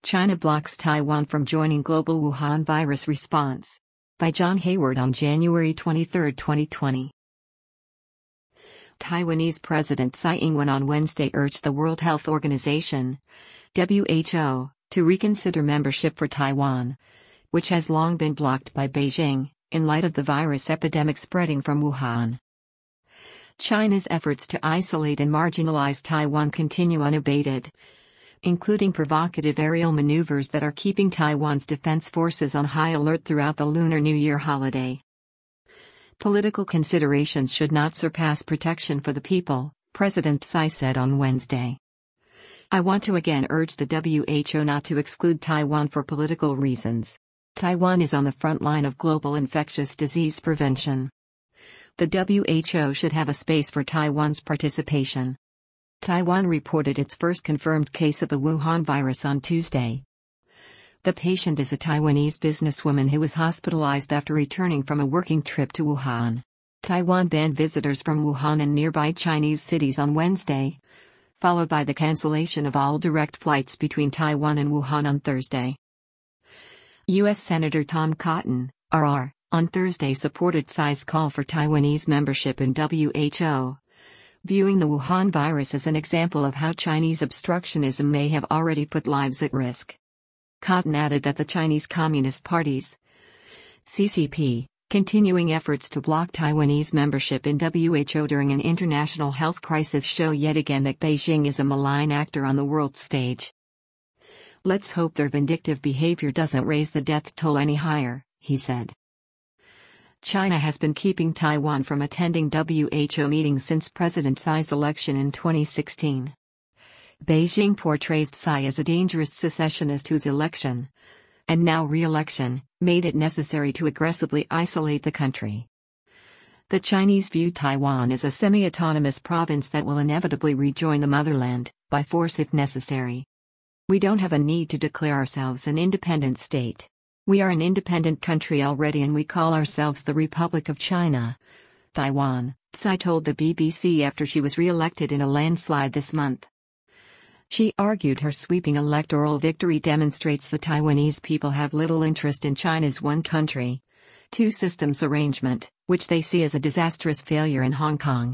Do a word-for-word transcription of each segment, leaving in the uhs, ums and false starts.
China blocks Taiwan from joining global Wuhan virus response. By John Hayward on January twenty-third, twenty twenty. Taiwanese President Tsai Ing-wen on Wednesday urged the World Health Organization, W H O, to reconsider membership for Taiwan, which has long been blocked by Beijing, in light of the virus epidemic spreading from Wuhan. China's efforts to isolate and marginalize Taiwan continue unabated, including provocative aerial maneuvers that are keeping Taiwan's defense forces on high alert throughout the Lunar New Year holiday. Political considerations should not surpass protection for the people, President Tsai said on Wednesday. I want to again urge the W H O not to exclude Taiwan for political reasons. Taiwan is on the front line of global infectious disease prevention. The W H O should have a space for Taiwan's participation. Taiwan reported its first confirmed case of the Wuhan virus on Tuesday. The patient is a Taiwanese businesswoman who was hospitalized after returning from a working trip to Wuhan. Taiwan banned visitors from Wuhan and nearby Chinese cities on Wednesday, followed by the cancellation of all direct flights between Taiwan and Wuhan on Thursday. U S Senator Tom Cotton, R R, on Thursday supported Tsai's call for Taiwanese membership in W H O, viewing the Wuhan virus as an example of how Chinese obstructionism may have already put lives at risk. Cotton added that the Chinese Communist Party's C C P, continuing efforts to block Taiwanese membership in W H O during an international health crisis show yet again that Beijing is a malign actor on the world stage. Let's hope their vindictive behavior doesn't raise the death toll any higher, he said. China has been keeping Taiwan from attending W H O meetings since President Tsai's election in twenty sixteen. Beijing portrays Tsai as a dangerous secessionist whose election, and now re-election, made it necessary to aggressively isolate the country. The Chinese view Taiwan as a semi-autonomous province that will inevitably rejoin the motherland, by force if necessary. We don't have a need to declare ourselves an independent state. We are an independent country already and we call ourselves the Republic of China, Taiwan, Tsai told the B B C after she was re-elected in a landslide this month. She argued her sweeping electoral victory demonstrates the Taiwanese people have little interest in China's one country, two systems arrangement, which they see as a disastrous failure in Hong Kong.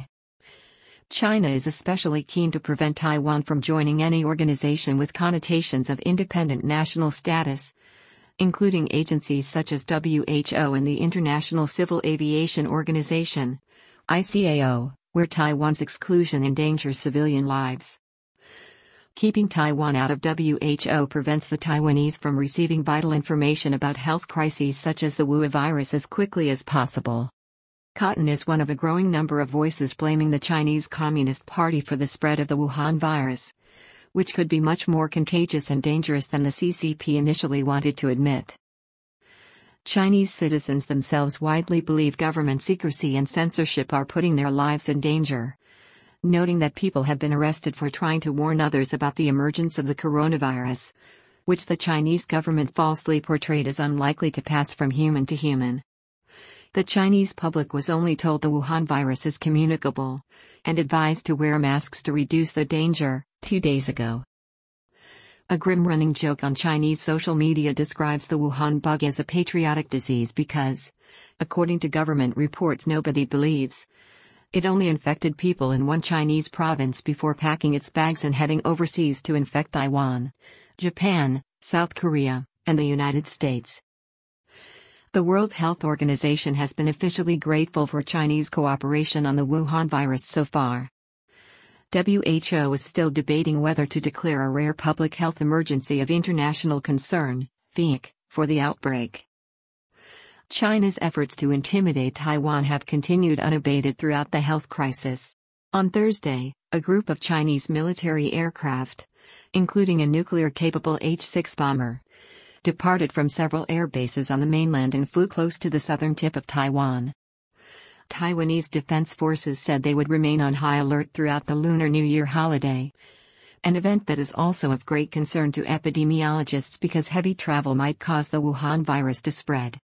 China is especially keen to prevent Taiwan from joining any organization with connotations of independent national status, including agencies such as W H O and the International Civil Aviation Organization, I C A O, where Taiwan's exclusion endangers civilian lives. Keeping Taiwan out of W H O prevents the Taiwanese from receiving vital information about health crises such as the Wuhan virus as quickly as possible. Cotton is one of a growing number of voices blaming the Chinese Communist Party for the spread of the Wuhan virus, which could be much more contagious and dangerous than the C C P initially wanted to admit. Chinese citizens themselves widely believe government secrecy and censorship are putting their lives in danger, noting that people have been arrested for trying to warn others about the emergence of the coronavirus, which the Chinese government falsely portrayed as unlikely to pass from human to human. The Chinese public was only told the Wuhan virus is communicable, and advised to wear masks to reduce the danger, two days ago. A grim running joke on Chinese social media describes the Wuhan bug as a patriotic disease because, according to government reports nobody believes, it only infected people in one Chinese province before packing its bags and heading overseas to infect Taiwan, Japan, South Korea, and the United States. The World Health Organization has been officially grateful for Chinese cooperation on the Wuhan virus so far. W H O is still debating whether to declare a rare public health emergency of international concern, F I C, for the outbreak. China's efforts to intimidate Taiwan have continued unabated throughout the health crisis. On Thursday, a group of Chinese military aircraft, including a nuclear-capable H six bomber, departed from several air bases on the mainland and flew close to the southern tip of Taiwan. Taiwanese Defense Forces said they would remain on high alert throughout the Lunar New Year holiday, an event that is also of great concern to epidemiologists because heavy travel might cause the Wuhan virus to spread.